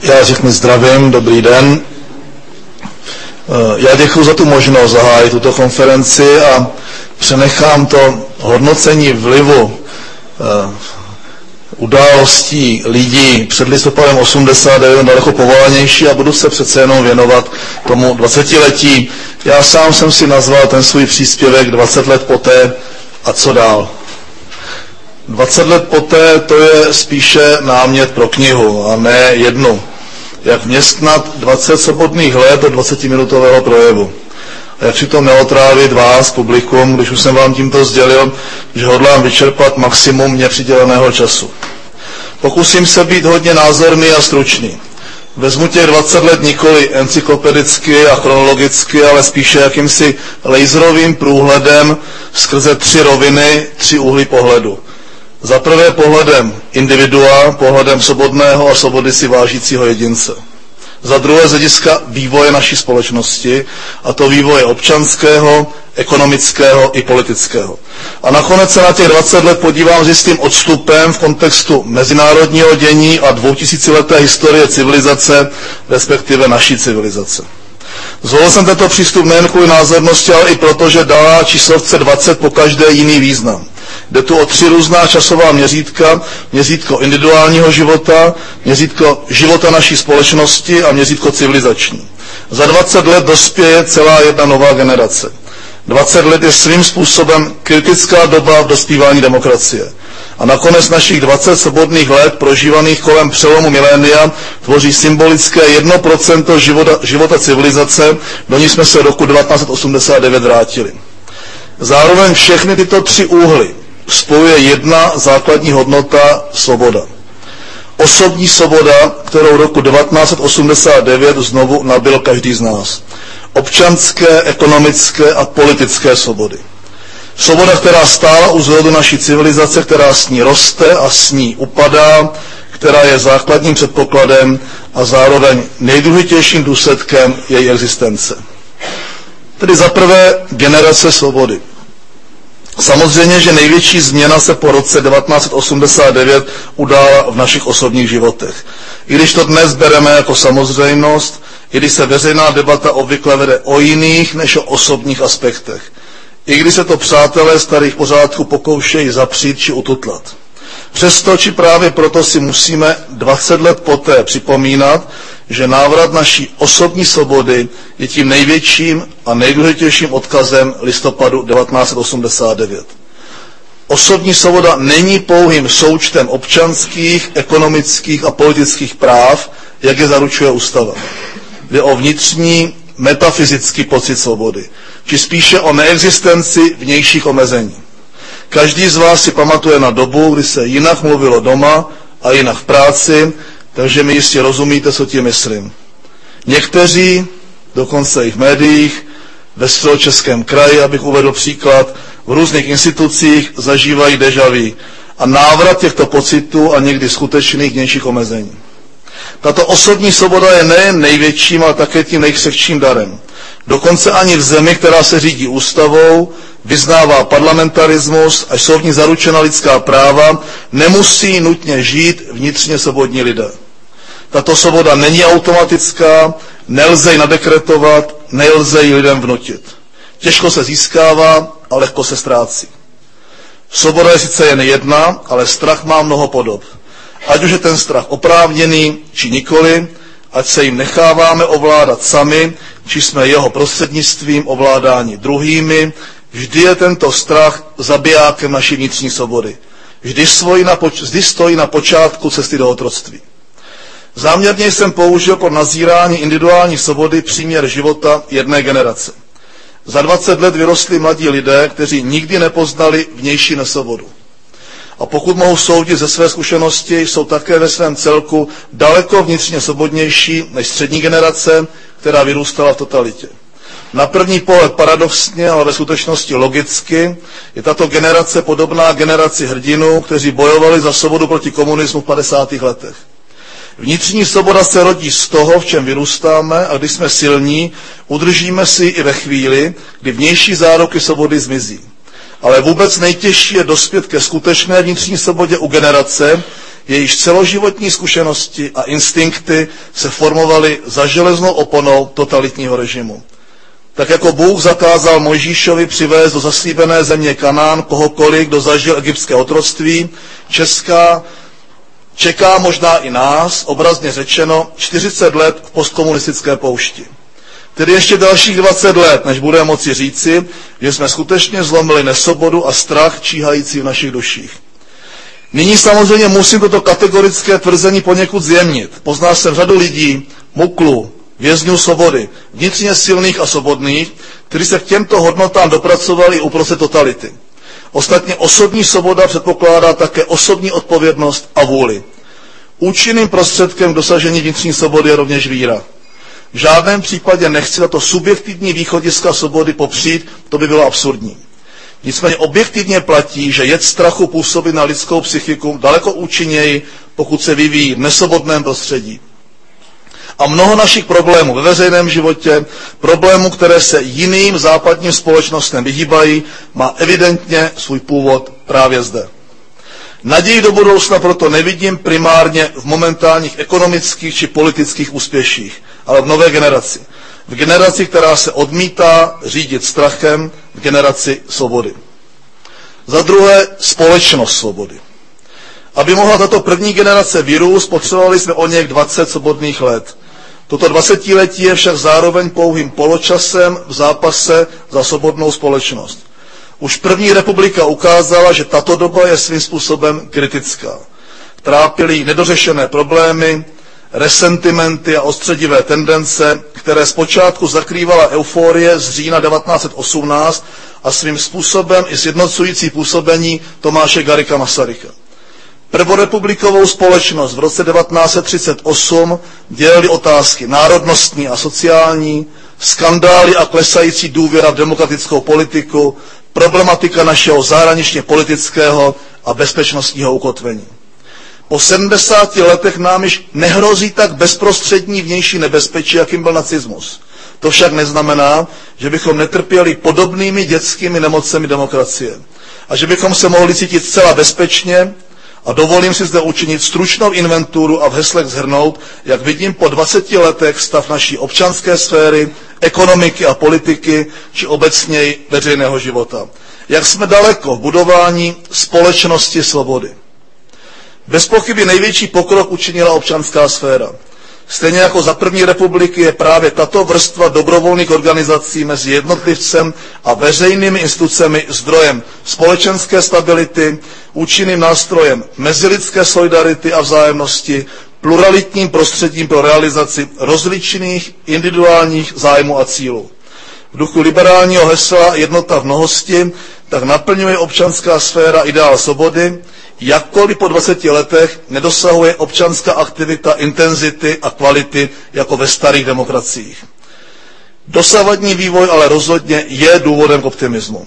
Já všechny zdravím, dobrý den. Já děkuji za tu možnost zahájit tuto konferenci a přenechám to hodnocení vlivu událostí lidí před listopadem 89 daleko povolanější a budu se přece jenom věnovat tomu 20letí. Já sám jsem si nazval ten svůj příspěvek 20 let poté a co dál. 20 let poté to je spíše námět pro knihu a ne jednu. Jak vměstnat 20 svobodných let do 20-minutového projevu. A jak přitom neotrávit vás, publikum, když už jsem vám tímto sdělil, že hodlám vyčerpat maximum mně přiděleného času. Pokusím se být hodně názorný a stručný. Vezmu těch 20 let nikoli encyklopedicky a chronologicky, ale spíše jakýmsi laserovým průhledem skrze 3 roviny, 3 úhly pohledu. Za prvé pohledem individua, pohledem svobodného a svobody si vážícího jedince. Za druhé z hlediska vývoje naší společnosti, a to vývoje občanského, ekonomického i politického. A nakonec se na těch 20 let podívám s jistým odstupem v kontextu mezinárodního dění a 2000leté historie civilizace, respektive naší civilizace. Zvolil jsem tento přístup nejen kvůli názornosti, ale i proto, že dává číslovce 20 pokaždé jiný význam. Jde tu o 3 různá časová měřítka, měřítko individuálního života, měřítko života naší společnosti a měřítko civilizační. Za 20 let dospěje celá jedna nová generace. 20 let je svým způsobem kritická doba v dospívání demokracie. A nakonec našich 20 svobodných let, prožívaných kolem přelomu milénia, tvoří symbolické 1% života civilizace, do ní jsme se roku 1989 vrátili. Zároveň všechny tyto 3 úhly spojuje jedna základní hodnota – svoboda. Osobní svoboda, kterou roku 1989 znovu nabyl každý z nás. Občanské, ekonomické a politické svobody. Svoboda, která stála u zrodu naší civilizace, která s ní roste a s ní upadá, která je základním předpokladem a zároveň nejdůležitějším důsledkem její existence. Tedy za prvé generace svobody. Samozřejmě, že největší změna se po roce 1989 udála v našich osobních životech. I když to dnes bereme jako samozřejmost, i když se veřejná debata obvykle vede o jiných než o osobních aspektech. I když se to přátelé starých pořádků pokoušejí zapřít či ututlat. Přesto či právě proto si musíme 20 let poté připomínat, že návrat naší osobní svobody je tím největším a nejdůležitějším odkazem listopadu 1989. Osobní svoboda není pouhým součtem občanských, ekonomických a politických práv, jak je zaručuje ústava. Jde o vnitřní, metafyzický pocit svobody, či spíše o neexistenci vnějších omezení. Každý z vás si pamatuje na dobu, kdy se jinak mluvilo doma a jinak v práci, takže mi jistě rozumíte, co tím myslím. Někteří, dokonce i v médiích, ve Středočeském kraji, abych uvedl příklad, v různých institucích zažívají déjà vu a návrat těchto pocitů a někdy skutečných vnějších omezení. Tato osobní svoboda je nejen největším, ale také tím nejkřehčím darem. Dokonce ani v zemi, která se řídí ústavou, vyznává parlamentarismus a jsou v ní zaručena lidská práva, nemusí nutně žít vnitřně svobodní lidé. Tato svoboda není automatická, nelze ji nadekretovat, nelze ji lidem vnutit. Těžko se získává a lehko se ztrácí. Svoboda je sice jen jedna, ale strach má mnoho podob. Ať už je ten strach oprávněný, či nikoli, ať se jim necháváme ovládat sami, či jsme jeho prostřednictvím ovládáni druhými, vždy je tento strach zabijákem naší vnitřní svobody. Vždy stojí na počátku cesty do otroctví. Záměrně jsem použil pro nazírání individuální svobody příměr života jedné generace. Za 20 let vyrostli mladí lidé, kteří nikdy nepoznali vnější nesvobodu. A pokud mohu soudit ze své zkušenosti, jsou také ve svém celku daleko vnitřně svobodnější než střední generace, která vyrůstala v totalitě. Na první pohled paradoxně, ale ve skutečnosti logicky, je tato generace podobná generaci hrdinů, kteří bojovali za svobodu proti komunismu v 50. letech. Vnitřní svoboda se rodí z toho, v čem vyrůstáme, a když jsme silní, udržíme si ji i ve chvíli, kdy vnější záruky svobody zmizí. Ale vůbec nejtěžší je dospět ke skutečné vnitřní svobodě u generace, jejíž celoživotní zkušenosti a instinkty se formovaly za železnou oponou totalitního režimu. Tak jako Bůh zakázal Mojžíšovi přivést do zaslíbené země Kanán kohokoliv, kdo zažil egyptské otroctví, čeká možná i nás, obrazně řečeno, 40 let v postkomunistické poušti. Tedy ještě dalších 20 let, než budeme moci říci, že jsme skutečně zlomili nesvobodu a strach číhající v našich duších. Nyní samozřejmě musím toto kategorické tvrzení poněkud zjemnit. Poznal jsem řadu lidí, muklu, vězňů svobody, vnitřně silných a svobodných, kteří se k těmto hodnotám dopracovali i uprostřed totality. Ostatně osobní svoboda předpokládá také osobní odpovědnost a vůli. Účinným prostředkem k dosažení vnitřní svobody je rovněž víra. V žádném případě nechci tato subjektivní východiska svobody popřít, to by bylo absurdní. Nicméně objektivně platí, že jed strachu působí na lidskou psychiku daleko účinněji, pokud se vyvíjí v nesvobodném prostředí. A mnoho našich problémů ve veřejném životě, problémů, které se jiným západním společnostem vyhýbají, má evidentně svůj původ právě zde. Naději do budoucna proto nevidím primárně v momentálních ekonomických či politických úspěších, ale v nové generaci. V generaci, která se odmítá řídit strachem, v generaci svobody. Za druhé, společnost svobody. Aby mohla tato první generace vyrůst, potřebovali jsme o něch 20 svobodných let. Toto 20letí je však zároveň pouhým poločasem v zápase za svobodnou společnost. Už první republika ukázala, že tato doba je svým způsobem kritická. Trápily nedořešené problémy, resentimenty a ostředivé tendence, které zpočátku zakrývala euforie z října 1918 a svým způsobem i sjednocující působení Tomáše Garrigua Masaryka. Prvorepublikovou společnost v roce 1938 dělily otázky národnostní a sociální, skandály a klesající důvěra v demokratickou politiku, problematika našeho zahraničně politického a bezpečnostního ukotvení. Po 70 letech nám již nehrozí tak bezprostřední vnější nebezpečí, jakým byl nacismus. To však neznamená, že bychom netrpěli podobnými dětskými nemocemi demokracie a že bychom se mohli cítit zcela bezpečně. A dovolím si zde učinit stručnou inventuru a v heslech shrnout, jak vidím po 20 letech stav naší občanské sféry, ekonomiky a politiky, či obecněji veřejného života. Jak jsme daleko v budování společnosti svobody. Bez pochyby největší pokrok učinila občanská sféra. Stejně jako za první republiky je právě tato vrstva dobrovolných organizací mezi jednotlivcem a veřejnými institucemi zdrojem společenské stability, účinným nástrojem mezilidské solidarity a vzájemnosti, pluralitním prostředím pro realizaci rozličných individuálních zájmů a cílů. V duchu liberálního hesla jednota v mnohosti tak naplňuje občanská sféra ideál svobody, jakkoliv po 20 letech nedosahuje občanská aktivita intenzity a kvality jako ve starých demokraciích. Dosavadní vývoj ale rozhodně je důvodem k optimismu.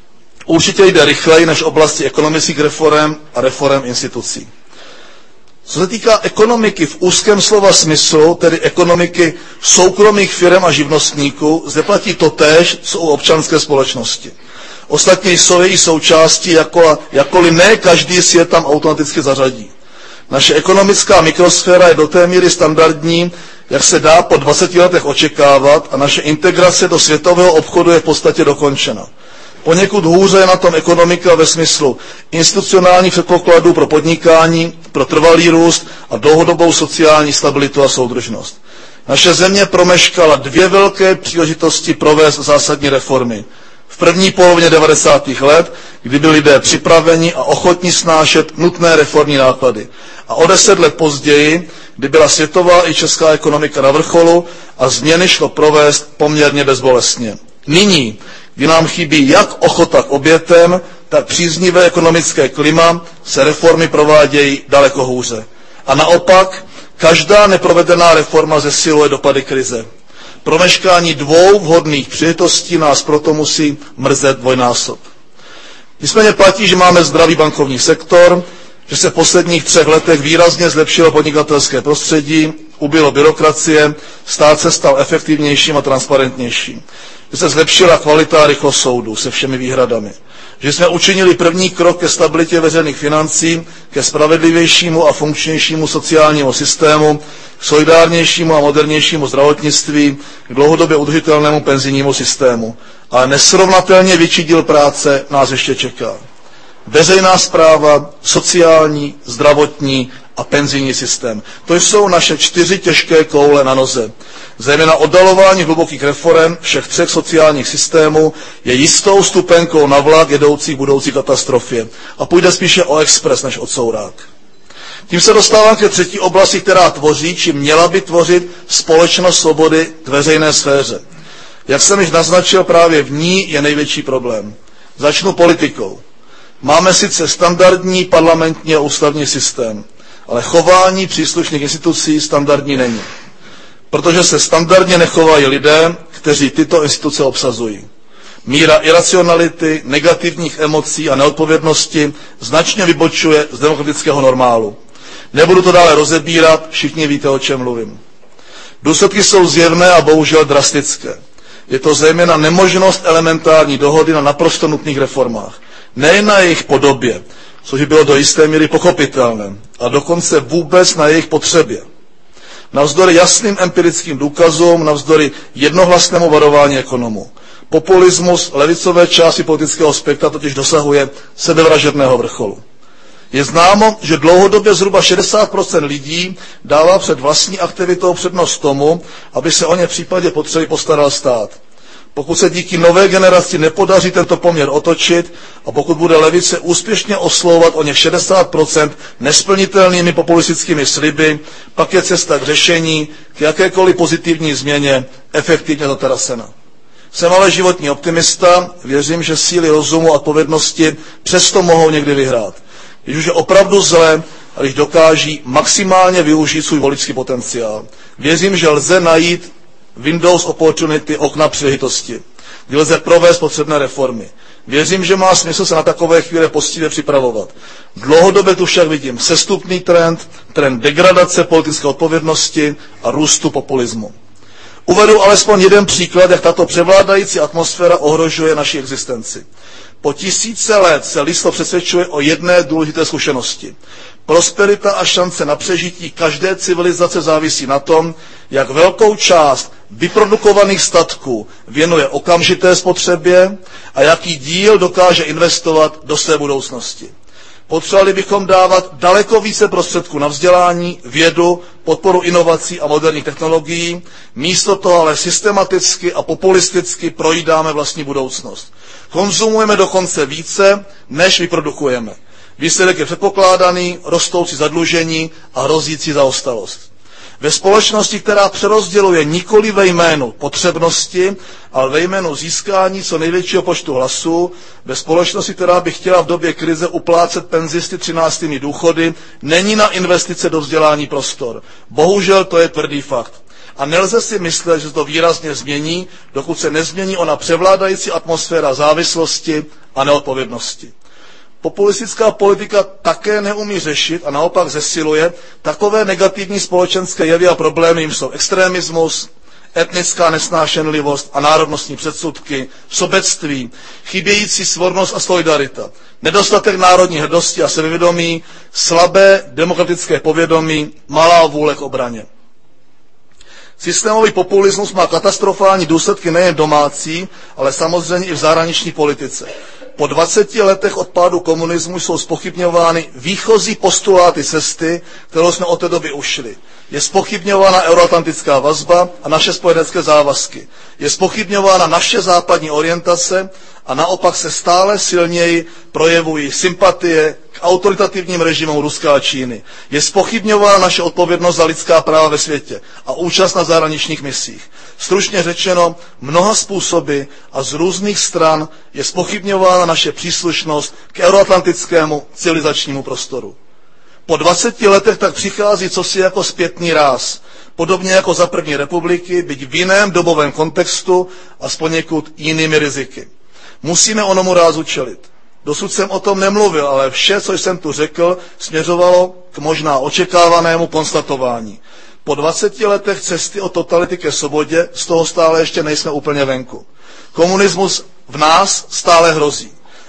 Určitě jde rychleji než v oblasti ekonomických reforem a reforem institucí. Co se týká ekonomiky v úzkém slova smyslu, tedy ekonomiky soukromých firem a živnostníků, zde platí totéž, co u občanské společnosti. Ostatně jsou její součástí, jakkoliv ne každý si je tam automaticky zařadí. Naše ekonomická mikrosféra je do té míry standardní, jak se dá po 20 letech očekávat, a naše integrace do světového obchodu je v podstatě dokončena. Poněkud hůře je na tom ekonomika ve smyslu institucionálních předpokladů pro podnikání, pro trvalý růst a dlouhodobou sociální stabilitu a soudržnost. Naše země promeškala 2 velké příležitosti provést zásadní reformy. V první polovině 90. let, kdy byli lidé připraveni a ochotní snášet nutné reformní náklady. A o 10 let později, kdy byla světová i česká ekonomika na vrcholu a změny šlo provést poměrně bezbolestně. Nyní, kdy nám chybí jak ochota k obětem, tak příznivé ekonomické klima, se reformy provádějí daleko hůře. A naopak, každá neprovedená reforma zesiluje dopady krize. Promeškání 2 vhodných příležitostí nás proto musí mrzet dvojnásob. Nicméně platí, že máme zdravý bankovní sektor, že se v posledních 3 letech výrazně zlepšilo podnikatelské prostředí, ubylo byrokracie, stát se stal efektivnějším a transparentnějším. Že se zlepšila kvalita a rychlost soudů se všemi výhradami. že jsme učinili první krok ke stabilitě veřejných financí, ke spravedlivějšímu a funkčnějšímu sociálnímu systému, k solidárnějšímu a modernějšímu zdravotnictví, k dlouhodobě udržitelnému penzijnímu systému. Ale nesrovnatelně větší díl práce nás ještě čeká. Veřejná správa, sociální, zdravotní a penzijní systém. To jsou naše 4 těžké koule na noze. Zejména oddalování hlubokých reforem všech 3 sociálních systémů je jistou stupenkou na vlak jedoucí k budoucí katastrofě. A půjde spíše o expres než o courák. Tím se dostávám ke 3. oblasti, která tvoří, či měla by tvořit společnost svobody k veřejné sféře. Jak jsem již naznačil, právě v ní je největší problém. Začnu politikou. Máme sice standardní parlamentní a ústavní systém, ale chování příslušných institucí standardní není. Protože se standardně nechovají lidé, kteří tyto instituce obsazují. Míra iracionality, negativních emocí a neodpovědnosti značně vybočuje z demokratického normálu. Nebudu to dále rozebírat, všichni víte, o čem mluvím. Důsledky jsou zjevné a bohužel drastické. Je to zejména nemožnost elementární dohody na naprosto nutných reformách. Nejen na jejich podobě, což by bylo do jisté míry pochopitelné, a dokonce vůbec na jejich potřebě. Navzdory jasným empirickým důkazům, navzdory jednohlasnému varování ekonomů. Populismus levicové části politického spektra totiž dosahuje sebevražedného vrcholu. Je známo, že dlouhodobě zhruba 60% lidí dává před vlastní aktivitou přednost tomu, aby se o ně v případě potřeby postaral stát. Pokud se díky nové generaci nepodaří tento poměr otočit a pokud bude levice úspěšně oslovovat o něch 60% nesplnitelnými populistickými sliby, pak je cesta k řešení, k jakékoliv pozitivní změně efektivně zatarasena. Jsem ale životní optimista, věřím, že síly rozumu a odpovědnosti přesto mohou někdy vyhrát. Když už je opravdu zle a když dokáží maximálně využít svůj voličský potenciál. Věřím, že lze najít Windows opportunity, okna příležitosti, kdy lze provést potřebné reformy. Věřím, že má smysl se na takové chvíle poctivě připravovat. Dlouhodobě tu však vidím sestupný trend degradace politické odpovědnosti a růstu populismu. Uvedu alespoň jeden příklad, jak tato převládající atmosféra ohrožuje naši existenci. Po tisíce let se lidstvo přesvědčuje o jedné důležité zkušenosti. Prosperita a šance na přežití každé civilizace závisí na tom, jak velkou část vyprodukovaných statků věnuje okamžité spotřebě a jaký díl dokáže investovat do své budoucnosti. Potřebovali bychom dávat daleko více prostředků na vzdělání, vědu, podporu inovací a moderních technologií, místo toho ale systematicky a populisticky projídáme vlastní budoucnost. Konzumujeme dokonce více, než vyprodukujeme. Výsledek je předpokládaný, rostoucí zadlužení a hrozící zaostalost. Ve společnosti, která přerozděluje nikoli ve jménu potřebnosti, ale ve jménu získání co největšího počtu hlasů, ve společnosti, která by chtěla v době krize uplácet penzisty 13. důchody, není na investice do vzdělání prostor. Bohužel to je tvrdý fakt. A nelze si myslet, že se to výrazně změní, dokud se nezmění ona převládající atmosféra závislosti a neodpovědnosti. Populistická politika také neumí řešit a naopak zesiluje takové negativní společenské jevy a problémy, jim jsou extremismus, etnická nesnášenlivost a národnostní předsudky, sobectví, chybějící svornost a solidarita, nedostatek národní hrdosti a sebevědomí, slabé demokratické povědomí, malá vůle k obraně. Systémový populismus má katastrofální důsledky nejen domácí, ale samozřejmě i v zahraniční politice. Po 20 letech od pádu komunismu jsou zpochybňovány výchozí postuláty cesty, kterou jsme od té doby ušli. Je zpochybňována euroatlantická vazba a naše spojenecké závazky. Je zpochybňována naše západní orientace a naopak se stále silněji projevují sympatie k autoritativním režimům Ruska a Číny. Je zpochybňována naše odpovědnost za lidská práva ve světě a účast na zahraničních misích. Stručně řečeno, mnoha způsoby a z různých stran je zpochybňována naše příslušnost k euroatlantickému civilizačnímu prostoru. Po 20 letech tak přichází cosi jako zpětný ráz, podobně jako za první republiky, byť v jiném dobovém kontextu a s poněkud jinými riziky. Musíme onomu rázu čelit. Dosud jsem o tom nemluvil, ale vše, co jsem tu řekl, směřovalo k možná očekávanému konstatování. Po 20 letech cesty od totality ke svobodě z toho stále ještě nejsme úplně venku. Komunismus v nás stále hrozí.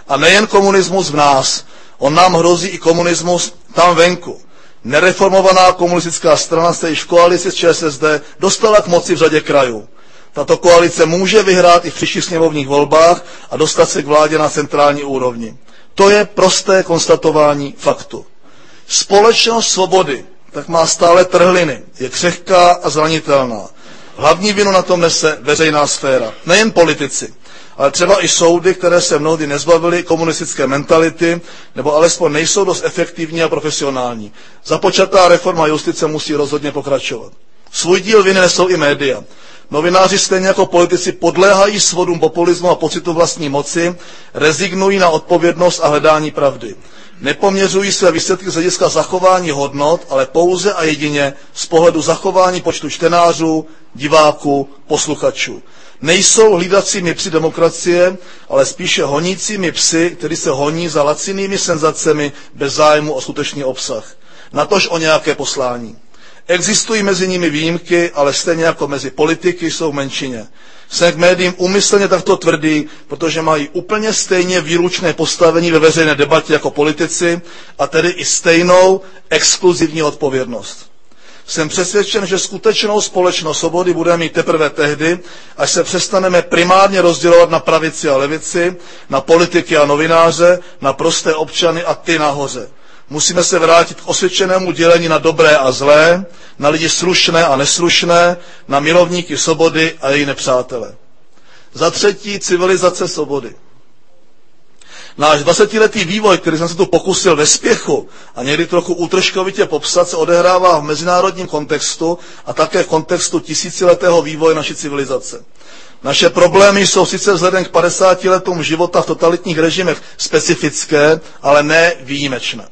A nejen komunismus v nás, on nám hrozí i komunismus tam venku. Nereformovaná komunistická strana se již v koalici s ČSSD dostala k moci v řadě krajů. Tato koalice může vyhrát i v příštích sněmovních volbách a dostat se k vládě na centrální úrovni. To je prosté konstatování faktu. Společnost svobody tak má stále trhliny, je křehká a zranitelná. Hlavní vinu na tom nese veřejná sféra. Nejen politici, ale třeba i soudy, které se mnohdy nezbavily komunistické mentality, nebo alespoň nejsou dost efektivní a profesionální. Započatá reforma justice musí rozhodně pokračovat. Svůj díl viny nesou i média. Novináři stejně jako politici podléhají svodům populismu a pocitu vlastní moci, rezignují na odpovědnost a hledání pravdy. Nepoměřují své výsledky z hlediska zachování hodnot, ale pouze a jedině z pohledu zachování počtu čtenářů, diváků, posluchačů. Nejsou hlídacími psy demokracie, ale spíše honícími psy, kteří se honí za lacinými senzacemi bez zájmu o skutečný obsah. Natož o nějaké poslání. Existují mezi nimi výjimky, ale stejně jako mezi politiky jsou v menšině. Jsem k médiím úmyslně takto tvrdý, protože mají úplně stejně výlučné postavení ve veřejné debatě jako politici a tedy i stejnou exkluzivní odpovědnost. Jsem přesvědčen, že skutečnou společnost svobody budeme mít teprve tehdy, až se přestaneme primárně rozdělovat na pravici a levici, na politiky a novináře, na prosté občany a ty nahoře. Musíme se vrátit k osvědčenému dělení na dobré a zlé, na lidi slušné a neslušné, na milovníky svobody a její nepřátele. Za třetí, civilizace svobody. Náš 20letý vývoj, který jsem se tu pokusil ve spěchu a někdy trochu útržkovitě popsat, se odehrává v mezinárodním kontextu a také v kontextu tisíciletého vývoje naší civilizace. Naše problémy jsou sice vzhledem k 50 letům života v totalitních režimech specifické, ale ne výjimečné.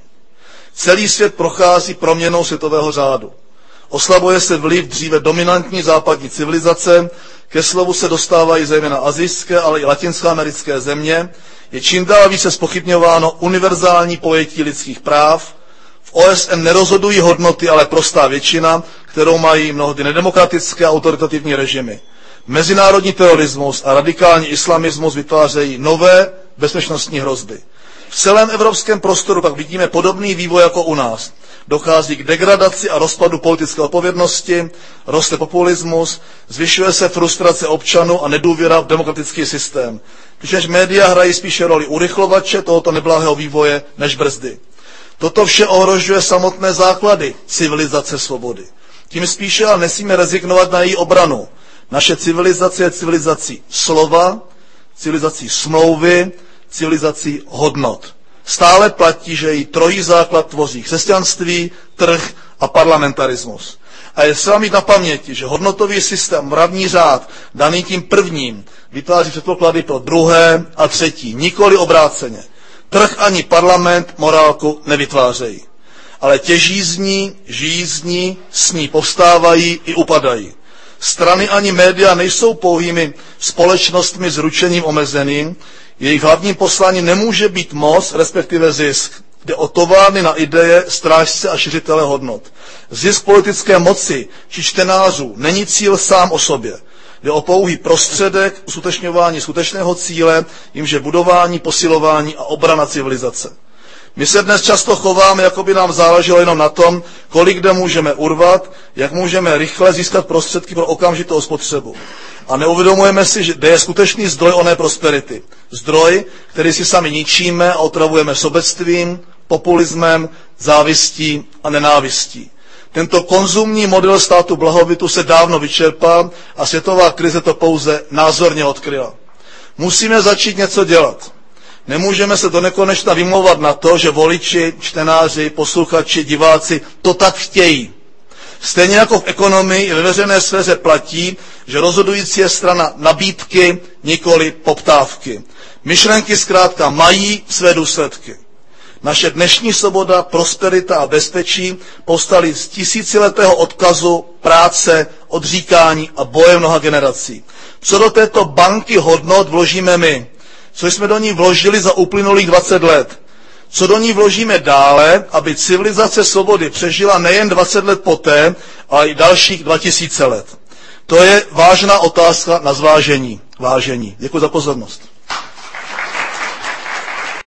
Celý svět prochází proměnou světového řádu. Oslabuje se vliv dříve dominantní západní civilizace, ke slovu se dostávají zejména asijské, ale i latinskoamerické země, je čím dál více zpochybňováno univerzální pojetí lidských práv, v OSN nerozhodují hodnoty, ale prostá většina, kterou mají mnohdy nedemokratické a autoritativní režimy. Mezinárodní terorismus a radikální islamismus vytvářejí nové bezpečnostní hrozby. V celém evropském prostoru pak vidíme podobný vývoj jako u nás. Dochází k degradaci a rozpadu politické odpovědnosti, roste populismus, zvyšuje se frustrace občanů a nedůvěra v demokratický systém. Přičemž média hrají spíše roli urychlovače tohoto neblahého vývoje než brzdy. Toto vše ohrožuje samotné základy civilizace svobody. Tím spíše ale nesmíme rezignovat na její obranu. Naše civilizace je civilizací slova, civilizací smlouvy, civilizací hodnot. Stále platí, že její trojí základ tvoří křesťanství, trh a parlamentarismus. A je třeba mít na paměti, že hodnotový systém, mravní řád, daný tím prvním, vytváří předpoklady pro druhé a třetí, nikoli obráceně. Trh ani parlament morálku nevytvářejí. Ale těží z ní, žijí z ní, s ní povstávají i upadají. Strany ani média nejsou pouhými společnostmi s ručením omezeným, jejich hlavním posláním nemůže být moc, respektive zisk. Jde o továrny na ideje, strážce a šiřitele hodnot. Zisk politické moci či čtenářů není cíl sám o sobě. Jde o pouhý prostředek uskutečňování skutečného cíle, jimž je budování, posilování a obrana civilizace. My se dnes často chováme, jako by nám záleželo jenom na tom, kolik kde můžeme urvat, jak můžeme rychle získat prostředky pro okamžitou spotřebu. A neuvědomujeme si, že kde je skutečný zdroj oné prosperity. Zdroj, který si sami ničíme a otravujeme sobectvím, populismem, závistí a nenávistí. Tento konzumní model státu blahobytu se dávno vyčerpal a světová krize to pouze názorně odkryla. Musíme začít něco dělat. Nemůžeme se do nekonečna vymlouvat na to, že voliči, čtenáři, posluchači, diváci to tak chtějí. Stejně jako v ekonomii i ve veřejné sféře platí, že rozhodující je strana nabídky, nikoli poptávky. Myšlenky zkrátka mají své důsledky. Naše dnešní svoboda, prosperita a bezpečí povstaly z tisíciletého odkazu, práce, odříkání a boje mnoha generací. Co do této banky hodnot vložíme my? Co jsme do ní vložili za uplynulých 20 let? Co do ní vložíme dále, aby civilizace svobody přežila nejen 20 let poté, ale i dalších 2000 let? To je vážná otázka na zvážení. Děkuji za pozornost.